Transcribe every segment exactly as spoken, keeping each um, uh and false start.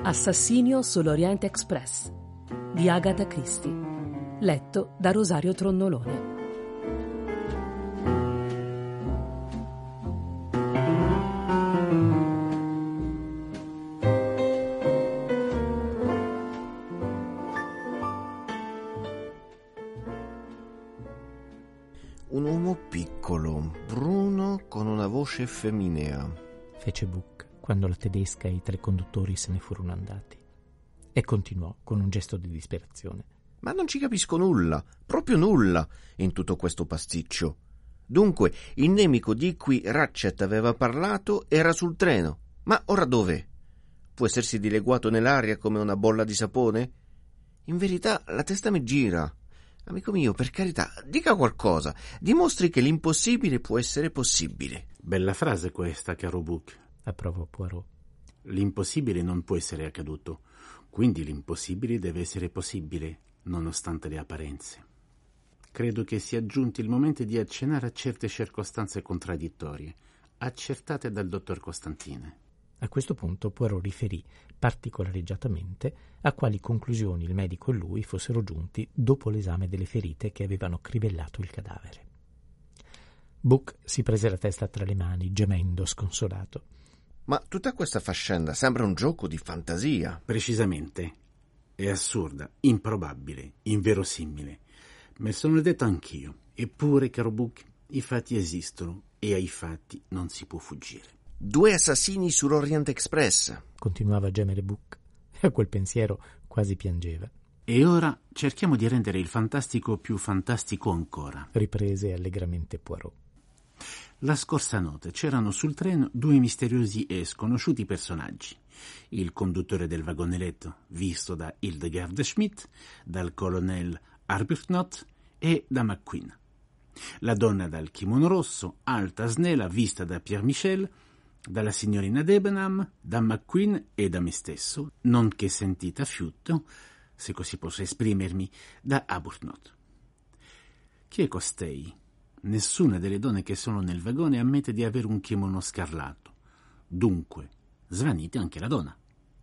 Assassinio sull'Orient Express di Agatha Christie, letto da Rosario Tronnolone. Un uomo piccolo, bruno, con una voce femminea, fece Buck quando la tedesca e i tre conduttori se ne furono andati. E continuò con un gesto di disperazione. Ma non ci capisco nulla, proprio nulla, in tutto questo pasticcio. Dunque, il nemico di cui Ratchet aveva parlato era sul treno. Ma ora dov'è? Può essersi dileguato nell'aria come una bolla di sapone? In verità, la testa mi gira. Amico mio, per carità, dica qualcosa. Dimostri che l'impossibile può essere possibile. Bella frase questa, caro Buck, approvò Poirot. L'impossibile non può essere accaduto, quindi l'impossibile deve essere possibile, nonostante le apparenze. Credo che sia giunto il momento di accennare a certe circostanze contraddittorie, accertate dal dottor Costantine. A questo punto Poirot riferì particolareggiatamente a quali conclusioni il medico e lui fossero giunti dopo l'esame delle ferite che avevano crivellato il cadavere. Buck si prese la testa tra le mani, gemendo sconsolato. Ma tutta questa faccenda sembra un gioco di fantasia. Precisamente. È assurda, improbabile, inverosimile. Me sono detto anch'io. Eppure, caro Buck, i fatti esistono e ai fatti non si può fuggire. Due assassini sull'Orient Express, continuava a gemere Buck, e a quel pensiero quasi piangeva. E ora cerchiamo di rendere il fantastico più fantastico ancora, riprese allegramente Poirot. La scorsa notte c'erano sul treno due misteriosi e sconosciuti personaggi. Il conduttore del vagone letto, visto da Hildegard Schmidt, dal colonnello Arbuthnot e da McQueen. La donna dal kimono rosso, alta, snella, vista da Pierre Michel, dalla signorina Debenham, da McQueen e da me stesso, nonché sentita a fiuto, se così posso esprimermi, da Arbuthnot. Chi è costei? Nessuna delle donne che sono nel vagone ammette di avere un kimono scarlatto. Dunque, svanite anche la donna.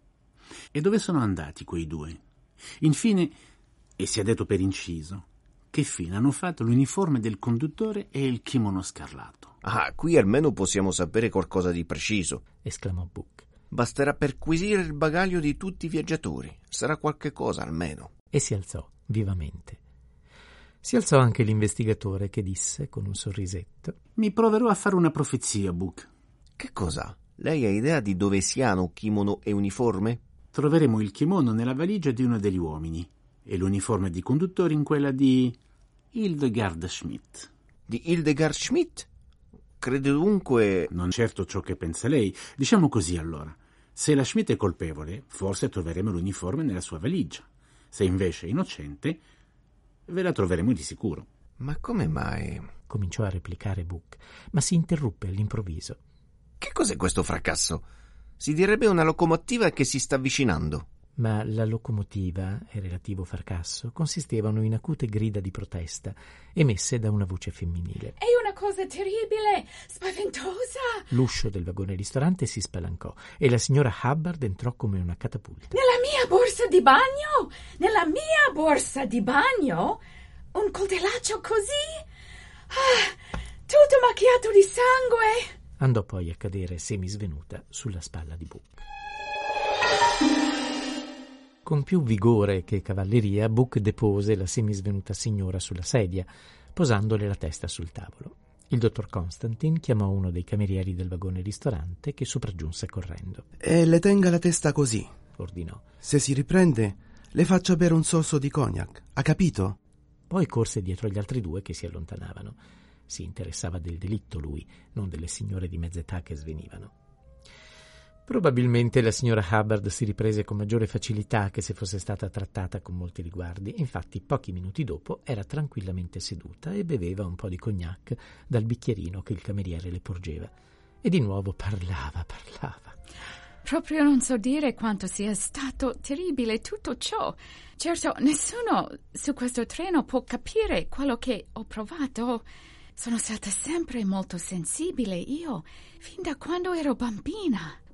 E dove sono andati quei due? Infine, e sia detto per inciso, che fine hanno fatto l'uniforme del conduttore e il kimono scarlatto? Ah, qui almeno possiamo sapere qualcosa di preciso, esclamò Buck. Basterà perquisire il bagaglio di tutti i viaggiatori. Sarà qualche cosa almeno. E si alzò vivamente. Si alzò anche l'investigatore che disse con un sorrisetto: Mi proverò a fare una profezia, Buck. Che cosa? Lei ha idea di dove siano kimono e uniforme? Troveremo il kimono nella valigia di uno degli uomini e l'uniforme di conduttore in quella di Hildegard Schmidt. Di Hildegard Schmidt? Credo dunque... Non certo ciò che pensa lei. Diciamo così allora. Se la Schmidt è colpevole, forse troveremo l'uniforme nella sua valigia. Se invece è innocente, ve la troveremo di sicuro. Ma come mai? Cominciò a replicare Buck, ma si interruppe all'improvviso. Che cos'è questo fracasso? Si direbbe una locomotiva che si sta avvicinando. Ma la locomotiva e relativo fracasso consistevano in acute grida di protesta emesse da una voce femminile. È una cosa terribile, spaventosa. L'uscio del vagone ristorante si spalancò e la signora Hubbard entrò come una catapulta. Nella mia borsa di bagno? Nella mia borsa di bagno? Un coltellaccio così? Ah, tutto macchiato di sangue. Andò poi a cadere semisvenuta sulla spalla di Buck. Con più vigore che cavalleria, Buck depose la semisvenuta signora sulla sedia, posandole la testa sul tavolo. Il dottor Constantine chiamò uno dei camerieri del vagone ristorante, che sopraggiunse correndo. E le tenga la testa così, ordinò. Se si riprende, le faccia bere un sorso di cognac, ha capito? Poi corse dietro agli altri due che si allontanavano. Si interessava del delitto lui, non delle signore di mezz'età che svenivano. Probabilmente la signora Hubbard si riprese con maggiore facilità che se fosse stata trattata con molti riguardi. Infatti, pochi minuti dopo era tranquillamente seduta e beveva un po' di cognac dal bicchierino che il cameriere le porgeva. E di nuovo parlava, parlava. Proprio non so dire quanto sia stato terribile tutto ciò. Certo, nessuno su questo treno può capire quello che ho provato. Sono stata sempre molto sensibile io, fin da quando ero bambina.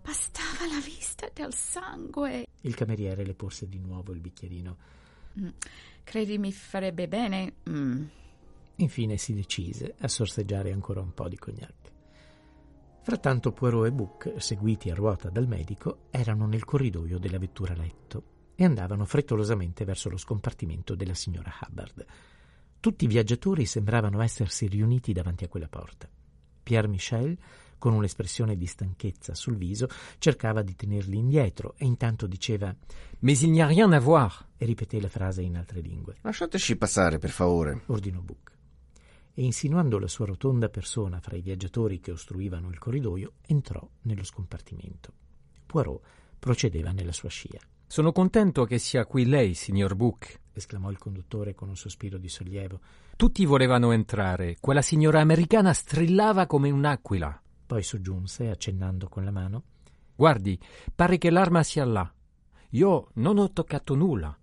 Bastava la vista del sangue. Il cameriere le porse di nuovo il bicchierino. Mm. Credi mi farebbe bene? Mm. Infine si decise a sorseggiare ancora un po' di cognac. Frattanto Poirot e Buck, seguiti a ruota dal medico, erano nel corridoio della vettura letto e andavano frettolosamente verso lo scompartimento della signora Hubbard. Tutti i viaggiatori sembravano essersi riuniti davanti a quella porta. Pierre Michel, con un'espressione di stanchezza sul viso, cercava di tenerli indietro e intanto diceva «Mais il n'y a rien à voir!» e ripeté la frase in altre lingue. «Lasciateci passare, per favore», ordinò Buck. E insinuando la sua rotonda persona fra i viaggiatori che ostruivano il corridoio, entrò nello scompartimento. Poirot procedeva nella sua scia. «Sono contento che sia qui lei, signor Buck», esclamò il conduttore con un sospiro di sollievo. «Tutti volevano entrare. Quella signora americana strillava come un'aquila». Poi soggiunse, accennando con la mano: «Guardi, pare che l'arma sia là. Io non ho toccato nulla».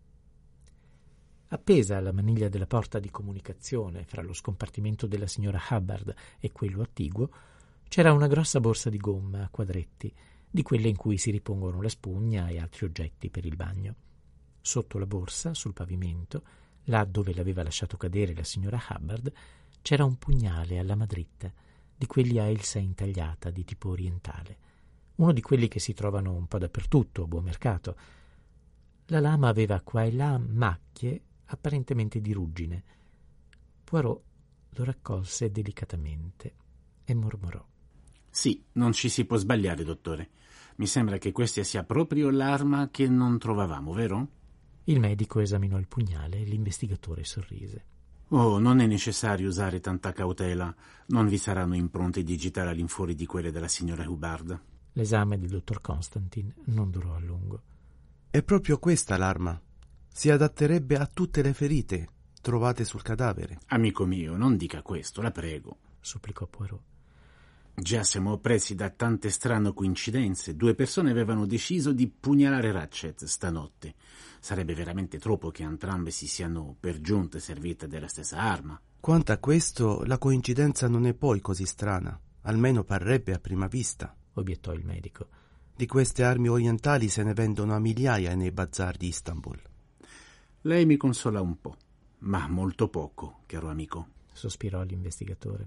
Appesa alla maniglia della porta di comunicazione fra lo scompartimento della signora Hubbard e quello attiguo c'era una grossa borsa di gomma a quadretti, di quelle in cui si ripongono la spugna e altri oggetti per il bagno. Sotto la borsa, sul pavimento, là dove l'aveva lasciato cadere la signora Hubbard, c'era un pugnale alla madritta, di quelli a elsa intagliata di tipo orientale, uno di quelli che si trovano un po' dappertutto a buon mercato. La lama aveva qua e là macchie apparentemente di ruggine. Poirot lo raccolse delicatamente e mormorò: «Sì, non ci si può sbagliare, dottore. Mi sembra che questa sia proprio l'arma che non trovavamo, vero?» Il medico esaminò il pugnale e l'investigatore sorrise. «Oh, non è necessario usare tanta cautela. Non vi saranno impronte digitali all'infuori di quelle della signora Hubbard». L'esame del dottor Constantin non durò a lungo. «È proprio questa l'arma. Si adatterebbe a tutte le ferite trovate sul cadavere». «Amico mio, non dica questo, la prego», supplicò Poirot. «Già siamo oppressi da tante strane coincidenze. Due persone avevano deciso di pugnalare Ratchet stanotte. Sarebbe veramente troppo che entrambe si siano per giunta servite della stessa arma». «Quanto a questo, la coincidenza non è poi così strana. Almeno parrebbe a prima vista», obiettò il medico. «Di queste armi orientali se ne vendono a migliaia nei bazar di Istanbul». «Lei mi consola un po', ma molto poco, caro amico», sospirò l'investigatore.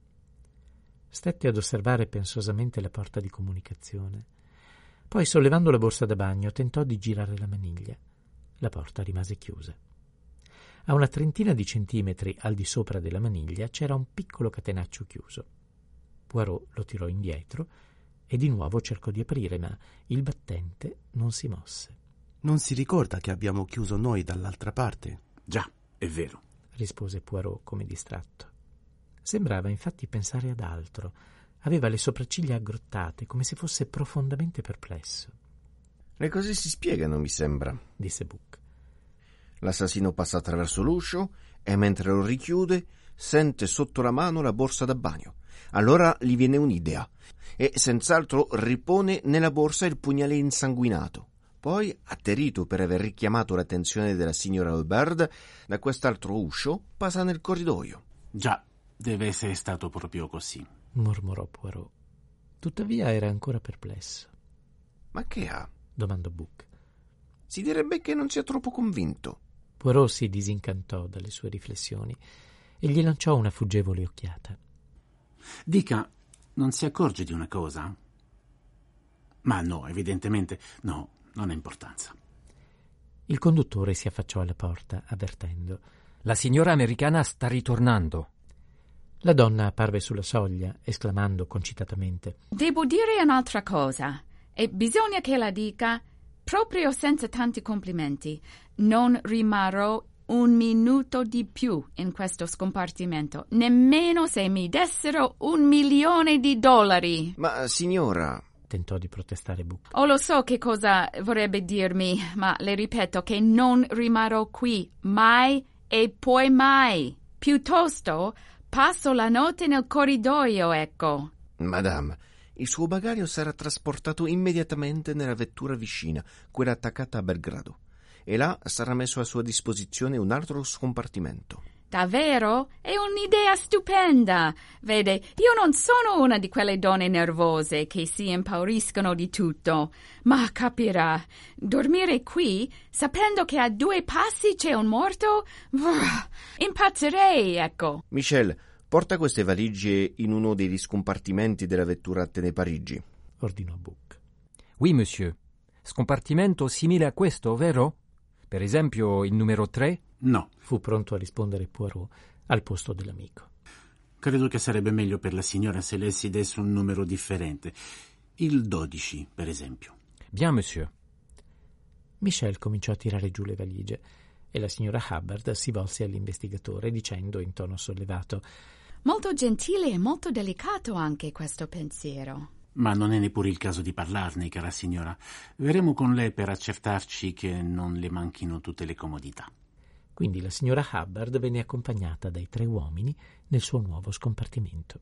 Stette ad osservare pensosamente la porta di comunicazione. Poi, sollevando la borsa da bagno, tentò di girare la maniglia. La porta rimase chiusa. A una trentina di centimetri al di sopra della maniglia c'era un piccolo catenaccio chiuso. Poirot lo tirò indietro e di nuovo cercò di aprire, ma il battente non si mosse. «Non si ricorda che abbiamo chiuso noi dall'altra parte?» «Già, è vero», rispose Poirot come distratto. Sembrava infatti pensare ad altro. Aveva le sopracciglia aggrottate, come se fosse profondamente perplesso. «Le cose si spiegano, mi sembra», disse Buck. «L'assassino passa attraverso l'uscio e mentre lo richiude sente sotto la mano la borsa da bagno. Allora gli viene un'idea e senz'altro ripone nella borsa il pugnale insanguinato. Poi, atterrito per aver richiamato l'attenzione della signora Hubbard, da quest'altro uscio passa nel corridoio». «Già, deve essere stato proprio così», mormorò Poirot. Tuttavia era ancora perplesso. «Ma che ha?» domandò Buck. «Si direbbe che non sia troppo convinto». Poirot si disincantò dalle sue riflessioni e gli lanciò una fuggevole occhiata. «Dica, non si accorge di una cosa?» «Ma no, evidentemente no, non ha importanza». Il conduttore si affacciò alla porta, avvertendo: «La signora americana sta ritornando». La donna apparve sulla soglia, esclamando concitatamente: «Devo dire un'altra cosa, e bisogna che la dica proprio senza tanti complimenti. Non rimarrò un minuto di più in questo scompartimento, nemmeno se mi dessero un milione di dollari». «Ma, signora», tentò di protestare Buck. «Oh, lo so che cosa vorrebbe dirmi, ma le ripeto che non rimarrò qui mai e poi mai. Piuttosto passo la notte nel corridoio, ecco». «Madame, il suo bagaglio sarà trasportato immediatamente nella vettura vicina, quella attaccata a Belgrado, e là sarà messo a sua disposizione un altro scompartimento». Davvero? È un'idea stupenda. Vede, io non sono una di quelle donne nervose che si impauriscono di tutto. Ma capirà, dormire qui, sapendo che a due passi c'è un morto, brr, impazzirei, ecco. Michel, porta queste valigie in uno degli scompartimenti della vettura Atene Parigi, ordinò Buck. Oui, monsieur. Scompartimento simile a questo, vero? Per esempio il numero tre? No. Fu pronto a rispondere Poirot al posto dell'amico. Credo che sarebbe meglio per la signora se lei si desse un numero differente. Il dodici, per esempio. Bien, monsieur. Michel cominciò a tirare giù le valigie e la signora Hubbard si volse all'investigatore dicendo in tono sollevato: Molto gentile e molto delicato anche questo pensiero. Ma non è neppure il caso di parlarne, cara signora. Verremo con lei per accertarci che non le manchino tutte le comodità. Quindi la signora Hubbard venne accompagnata dai tre uomini nel suo nuovo scompartimento.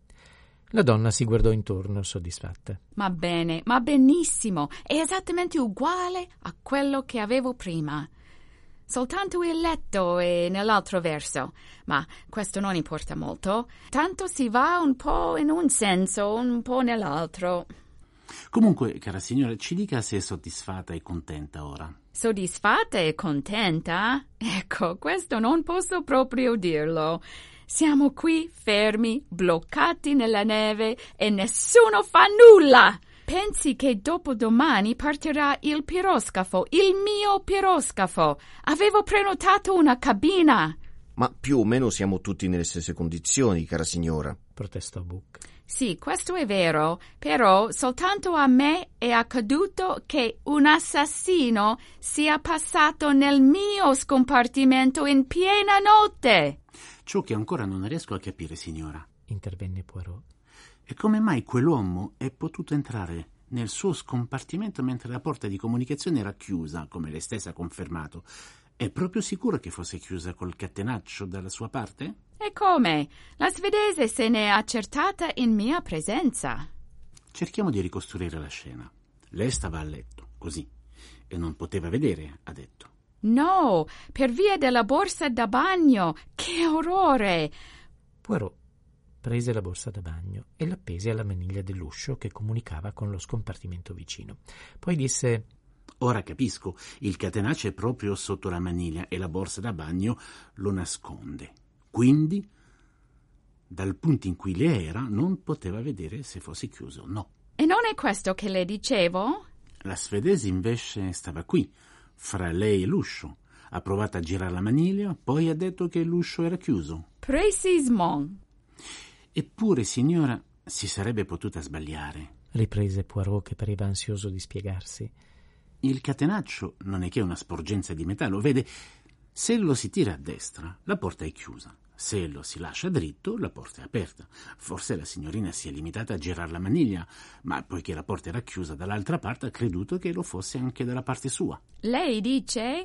La donna si guardò intorno soddisfatta. Ma bene, ma benissimo. È esattamente uguale a quello che avevo prima. Soltanto il letto è nell'altro verso, ma questo non importa molto. Tanto si va un po' in un senso, un po' nell'altro. Comunque, cara signora, ci dica se è soddisfatta e contenta ora. Soddisfatta e contenta? Ecco, questo non posso proprio dirlo. Siamo qui fermi, bloccati nella neve e nessuno fa nulla. Pensi che dopodomani partirà il piroscafo, il mio piroscafo. Avevo prenotato una cabina. Ma più o meno siamo tutti nelle stesse condizioni, cara signora, protestò Buck. Sì, questo è vero, però soltanto a me è accaduto che un assassino sia passato nel mio scompartimento in piena notte. Ciò che ancora non riesco a capire, signora, intervenne Poirot, e come mai quell'uomo è potuto entrare nel suo scompartimento mentre la porta di comunicazione era chiusa, come lei stessa ha confermato. È proprio sicuro che fosse chiusa col catenaccio dalla sua parte? E come? La svedese se n'è accertata in mia presenza. Cerchiamo di ricostruire la scena. Lei stava a letto, così, e non poteva vedere, ha detto. No, per via della borsa da bagno. Che orrore! Poirot prese la borsa da bagno e l'appese alla maniglia dell'uscio che comunicava con lo scompartimento vicino. Poi disse: Ora capisco, il catenaccio è proprio sotto la maniglia e la borsa da bagno lo nasconde. Quindi, dal punto in cui lei era, non poteva vedere se fosse chiuso o no. E non è questo che le dicevo? La svedese invece stava qui, fra lei e l'uscio. Ha provato a girare la maniglia, poi ha detto che l'uscio era chiuso. Precisement. Eppure, signora, si sarebbe potuta sbagliare, riprese Poirot, che pareva ansioso di spiegarsi. Il catenaccio non è che una sporgenza di metallo, vede, se lo si tira a destra, la porta è chiusa. Se lo si lascia dritto, la porta è aperta. Forse la signorina si è limitata a girare la maniglia, ma poiché la porta era chiusa dall'altra parte, ha creduto che lo fosse anche dalla parte sua. Lei dice?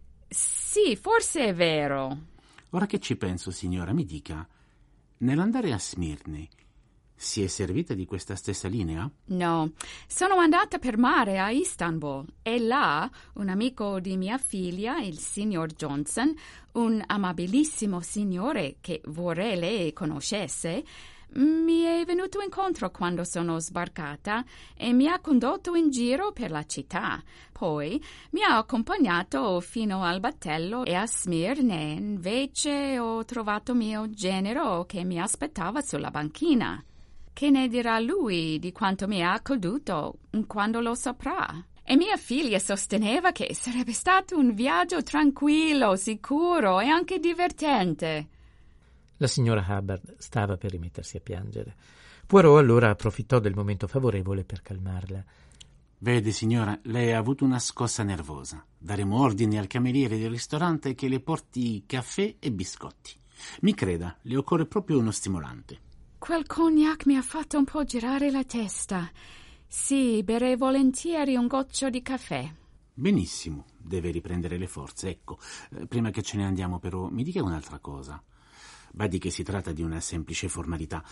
Sì, forse è vero. Ora che ci penso, signora, mi dica, nell'andare a Smirne si è servita di questa stessa linea? No, sono andata per mare a Istanbul e là un amico di mia figlia, il signor Johnson, un amabilissimo signore che vorrei lei conoscesse, mi è venuto incontro quando sono sbarcata e mi ha condotto in giro per la città. Poi mi ha accompagnato fino al battello e a Smirne invece ho trovato mio genero che mi aspettava sulla banchina. Che ne dirà lui di quanto mi è accaduto quando lo saprà? E mia figlia sosteneva che sarebbe stato un viaggio tranquillo, sicuro e anche divertente. La signora Hubbard stava per rimettersi a piangere. Poirot allora approfittò del momento favorevole per calmarla. Vede, signora, lei ha avuto una scossa nervosa. Daremo ordine al cameriere del ristorante che le porti caffè e biscotti. Mi creda, le occorre proprio uno stimolante. Quel cognac mi ha fatto un po' girare la testa. Sì, berrei volentieri un goccio di caffè. Benissimo, deve riprendere le forze. Ecco, eh, prima che ce ne andiamo però, mi dica un'altra cosa. Badi che si tratta di una semplice formalità.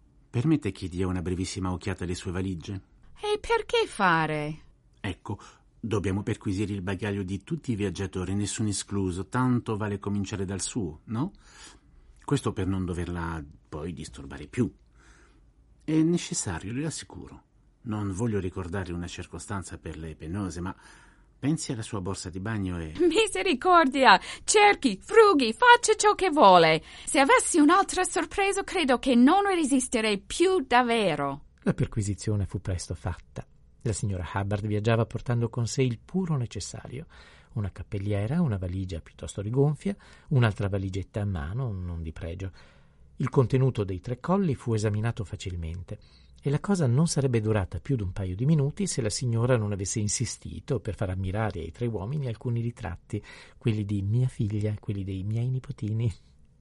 Permette che dia una brevissima occhiata alle sue valigie? E perché fare? Ecco, Dobbiamo perquisire il bagaglio di tutti i viaggiatori, nessuno escluso, tanto vale cominciare dal suo, no? Questo per non doverla poi disturbare più. È necessario, le assicuro. Non voglio ricordare una circostanza per lei penosa, ma pensi alla sua borsa di bagno e... Misericordia! Cerchi, frughi, faccia ciò che vuole. Se avessi un'altra sorpresa, credo che non resisterei più davvero. La perquisizione fu presto fatta. La signora Hubbard viaggiava portando con sé il puro necessario. Una cappelliera, una valigia piuttosto rigonfia, un'altra valigetta a mano, non di pregio. Il contenuto dei tre colli fu esaminato facilmente e la cosa non sarebbe durata più di un paio di minuti se la signora non avesse insistito per far ammirare ai tre uomini alcuni ritratti, quelli di mia figlia e quelli dei miei nipotini.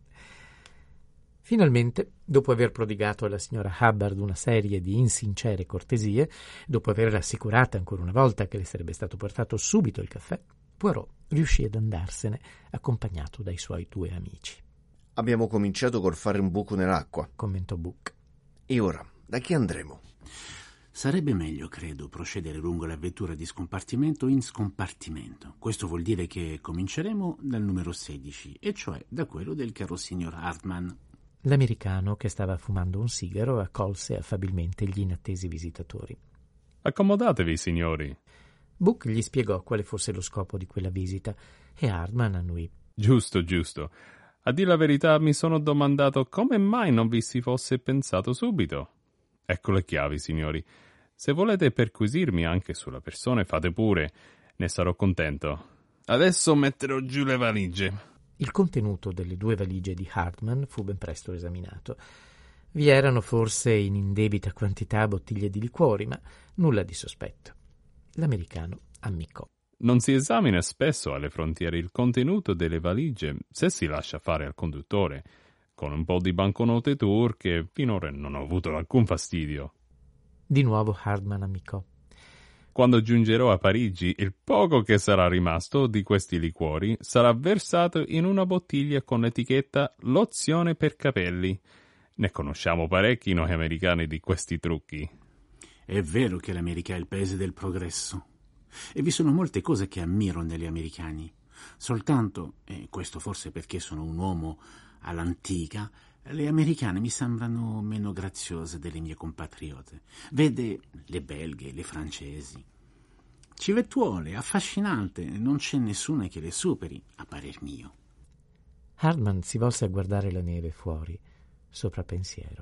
Finalmente, dopo aver prodigato alla signora Hubbard una serie di insincere cortesie, dopo averla assicurata ancora una volta che le sarebbe stato portato subito il caffè, Poirot riuscì ad andarsene accompagnato dai suoi due amici. Abbiamo cominciato col fare un buco nell'acqua, Commentò Buck. E ora, da chi andremo? Sarebbe meglio, credo, procedere lungo la vettura di scompartimento in scompartimento. Questo vuol dire che cominceremo dal numero sedici, e cioè da quello del caro signor Hartman. L'americano, che stava fumando un sigaro, accolse affabilmente gli inattesi visitatori. Accomodatevi, signori. Buck gli spiegò quale fosse lo scopo di quella visita e Hartman annuì. Giusto, giusto. A dir la verità mi sono domandato come mai non vi si fosse pensato subito. Ecco le chiavi, signori. Se volete perquisirmi anche sulla persona, fate pure. Ne sarò contento. Adesso metterò giù le valigie. Il contenuto delle due valigie di Hartman fu ben presto esaminato. Vi erano forse in indebita quantità bottiglie di liquori, ma nulla di sospetto. L'americano ammiccò. Non si esamina spesso alle frontiere il contenuto delle valigie se si lascia fare al conduttore, con un po' di banconote turche finora non ho avuto alcun fastidio. Di nuovo Hartman ammiccò. Quando giungerò a Parigi, il poco che sarà rimasto di questi liquori sarà versato in una bottiglia con l'etichetta lozione per capelli. Ne conosciamo parecchi noi americani di questi trucchi. È vero che l'America è il paese del progresso. E vi sono molte cose che ammiro negli americani. Soltanto, e questo forse perché sono un uomo all'antica, le americane mi sembrano meno graziose delle mie compatriote. Vede le belghe, le francesi. Civettuole, affascinante, non c'è nessuna che le superi, a parer mio. Hartman si volse a guardare la neve fuori, sopra pensiero.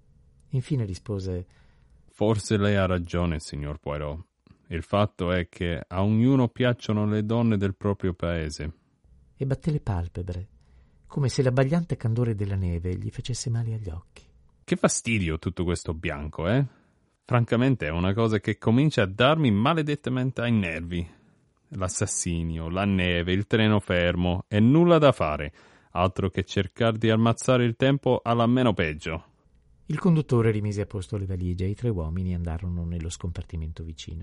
Infine rispose: Forse lei ha ragione, signor Poirot. Il fatto è che a ognuno piacciono le donne del proprio paese. E batté le palpebre, come se l'abbagliante candore della neve gli facesse male agli occhi. Che fastidio tutto questo bianco, eh? Francamente è una cosa che comincia a darmi maledettamente ai nervi. L'assassinio, la neve, il treno fermo e nulla da fare, altro che cercare di ammazzare il tempo alla meno peggio. Il conduttore rimise a posto le valigie e i tre uomini andarono nello scompartimento vicino.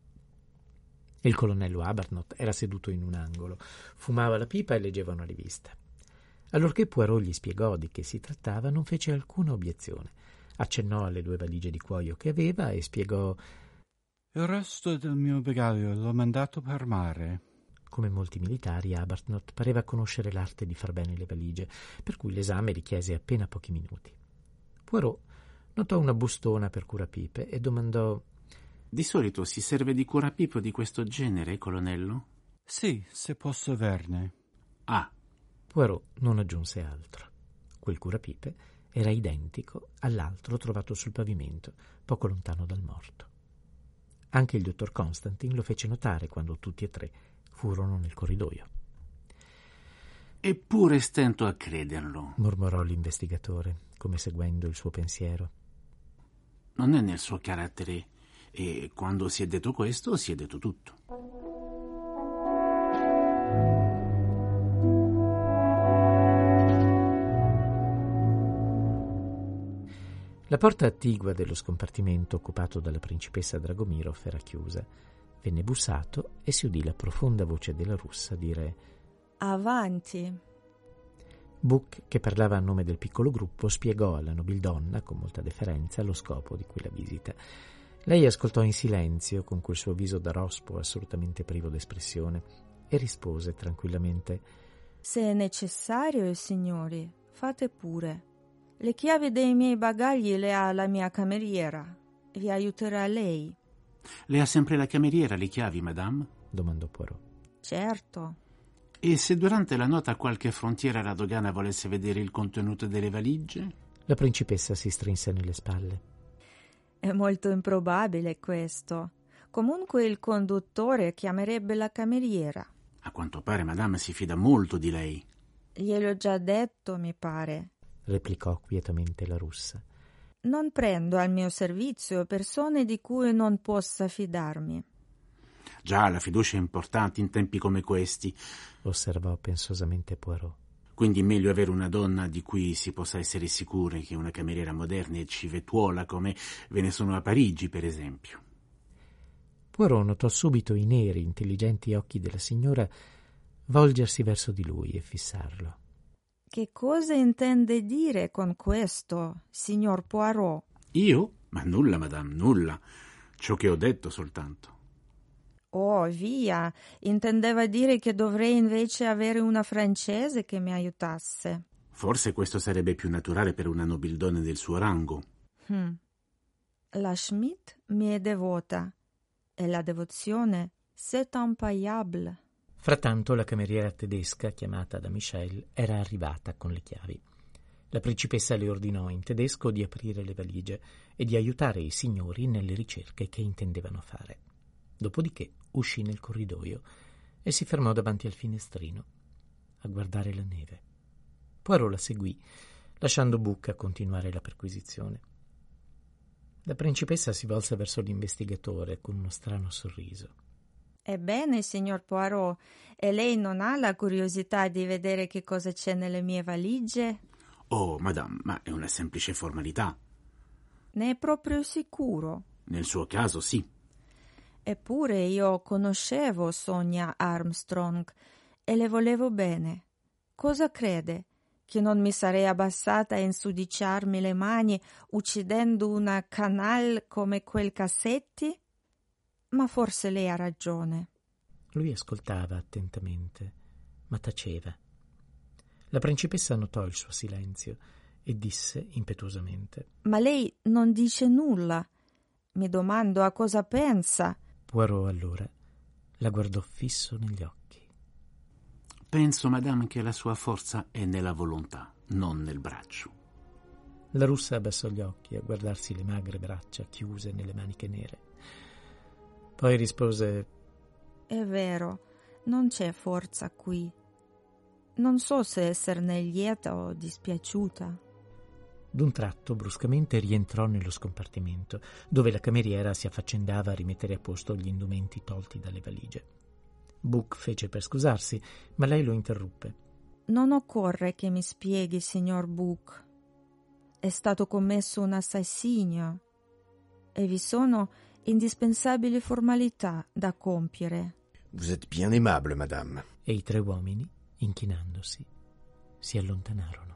Il colonnello Arbuthnot era seduto in un angolo, fumava la pipa e leggeva una rivista. Allorché Poirot gli spiegò di che si trattava, non fece alcuna obiezione. Accennò alle due valigie di cuoio che aveva e spiegò: Il resto del mio bagaglio l'ho mandato per mare. Come molti militari, Arbuthnot pareva conoscere l'arte di far bene le valigie, per cui l'esame richiese appena pochi minuti. Poirot notò una bustona per curapipe e domandò: Di solito si serve di curapipe di questo genere, colonnello? Sì, se posso averne. Ah. Poirot non aggiunse altro. Quel curapipe era identico all'altro trovato sul pavimento, poco lontano dal morto. Anche il dottor Constantin lo fece notare quando tutti e tre furono nel corridoio. Eppure stento a crederlo, mormorò l'investigatore, come seguendo il suo pensiero. Non è nel suo carattere, e quando si è detto questo, si è detto tutto. La porta attigua dello scompartimento occupato dalla principessa Dragomirov era chiusa. Venne bussato e si udì la profonda voce della russa dire: Avanti. Buck, che parlava a nome del piccolo gruppo, spiegò alla nobildonna con molta deferenza lo scopo di quella visita. Lei ascoltò in silenzio, con quel suo viso da rospo assolutamente privo d'espressione, e rispose tranquillamente: Se è necessario, signori, fate pure. Le chiavi dei miei bagagli le ha la mia cameriera. Vi aiuterà lei. Le ha sempre la cameriera le chiavi, madame? Domandò Poirot. Certo. E se durante la nota qualche frontiera alla dogana volesse vedere il contenuto delle valigie? La principessa si strinse nelle spalle. È molto improbabile questo. Comunque il conduttore chiamerebbe la cameriera. A quanto pare madame si fida molto di lei. Gliel'ho già detto, mi pare, replicò quietamente la russa. Non prendo al mio servizio persone di cui non possa fidarmi. Già, la fiducia è importante in tempi come questi, osservò pensosamente Poirot. Quindi meglio avere una donna di cui si possa essere sicuri che una cameriera moderna e civettuola come ve ne sono a Parigi, per esempio. Poirot notò subito i neri, intelligenti occhi della signora volgersi verso di lui e fissarlo. Che cosa intende dire con questo, signor Poirot? Io? Ma nulla, madame, nulla. Ciò che ho detto soltanto. Oh, via, intendeva dire che dovrei invece avere una francese che mi aiutasse. Forse questo sarebbe più naturale per una nobildonna del suo rango. Hmm. La Schmidt mi è devota, e la devozione c'est impayable. Frattanto la cameriera tedesca, chiamata da Michel, era arrivata con le chiavi. La principessa le ordinò in tedesco di aprire le valigie e di aiutare i signori nelle ricerche che intendevano fare. Dopodiché uscì nel corridoio e si fermò davanti al finestrino a guardare la neve. Poirot la seguì, lasciando Buck a continuare la perquisizione. La principessa si volse verso l'investigatore con uno strano sorriso. Ebbene, signor Poirot, e lei non ha la curiosità di vedere che cosa c'è nelle mie valigie? Oh, madame, ma è una semplice formalità. Ne è proprio sicuro? Nel suo caso, sì. Eppure io conoscevo Sonia Armstrong e le volevo bene. Cosa crede? Che non mi sarei abbassata a insudiciarmi le mani uccidendo una canal come quel Cassetti? Ma forse lei ha ragione. Lui ascoltava attentamente, ma taceva. La principessa notò il suo silenzio e disse impetuosamente: Ma lei non dice nulla. Mi domando a cosa pensa. Poirot allora la guardò fisso negli occhi. Penso, madame, che la sua forza è nella volontà, non nel braccio. La russa abbassò gli occhi a guardarsi le magre braccia chiuse nelle maniche nere. Poi rispose: È vero, non c'è forza qui. Non so se esserne lieta o dispiaciuta. D'un tratto, bruscamente, rientrò nello scompartimento, dove la cameriera si affaccendava a rimettere a posto gli indumenti tolti dalle valigie. Buck fece per scusarsi, ma lei lo interruppe. Non occorre che mi spieghi, signor Buck. È stato commesso un assassinio e vi sono indispensabili formalità da compiere. Vous êtes bien aimable, madame. E i tre uomini, inchinandosi, si allontanarono.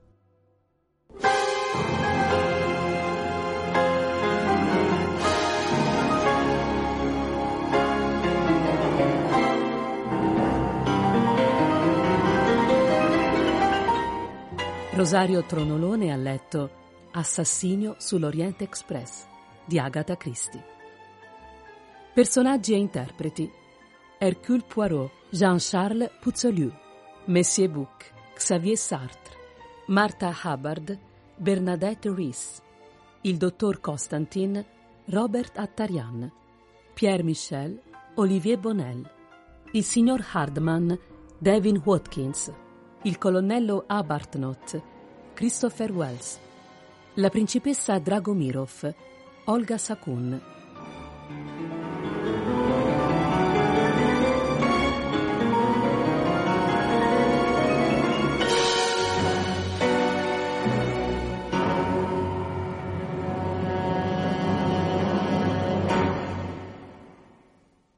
Rosario Tronolone ha letto Assassinio sull'Orient Express di Agatha Christie. Personaggi e interpreti: Hercule Poirot, Jean-Charles Puzzolieu, Monsieur Buck, Xavier Sartre, Martha Hubbard, Bernadette Rees, il dottor Constantin, Robert Attarian, Pierre Michel, Olivier Bonnel, il signor Hardman, Devin Watkins, il colonnello Arbuthnot, Christopher Wells, la principessa Dragomirov, Olga Sakun,